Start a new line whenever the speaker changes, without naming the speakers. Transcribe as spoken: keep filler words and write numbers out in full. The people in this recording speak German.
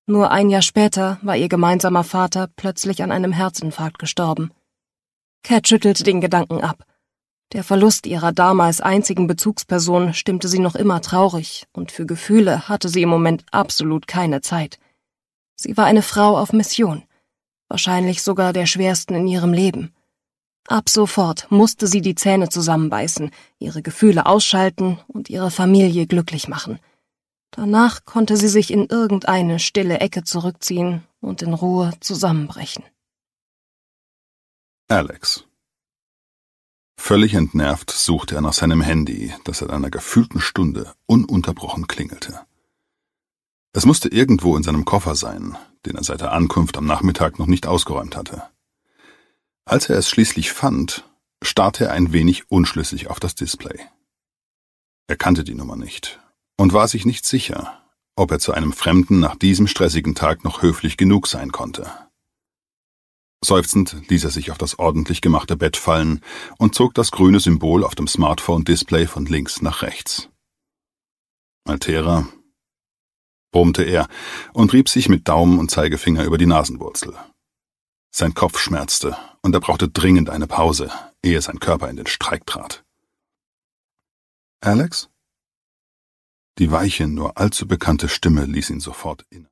Nur ein Jahr später war ihr gemeinsamer Vater plötzlich an einem Herzinfarkt gestorben. Cat schüttelte den Gedanken ab. Der Verlust ihrer damals einzigen Bezugsperson stimmte sie noch immer traurig, und für Gefühle hatte sie im Moment absolut keine Zeit. Sie war eine Frau auf Mission, wahrscheinlich sogar der schwersten in ihrem Leben. Ab sofort musste sie die Zähne zusammenbeißen, ihre Gefühle ausschalten und ihre Familie glücklich machen. Danach konnte sie sich in irgendeine stille Ecke zurückziehen und in Ruhe zusammenbrechen.
Alex. Völlig entnervt suchte er nach seinem Handy, das seit einer gefühlten Stunde ununterbrochen klingelte. Es musste irgendwo in seinem Koffer sein, den er seit der Ankunft am Nachmittag noch nicht ausgeräumt hatte. Als er es schließlich fand, starrte er ein wenig unschlüssig auf das Display. Er kannte die Nummer nicht und war sich nicht sicher, ob er zu einem Fremden nach diesem stressigen Tag noch höflich genug sein konnte. Seufzend ließ er sich auf das ordentlich gemachte Bett fallen und zog das grüne Symbol auf dem Smartphone-Display von links nach rechts. Altera, brummte er und rieb sich mit Daumen und Zeigefinger über die Nasenwurzel. Sein Kopf schmerzte und er brauchte dringend eine Pause, ehe sein Körper in den Streik trat. »Alex?« Die weiche, nur allzu bekannte Stimme ließ ihn sofort inne.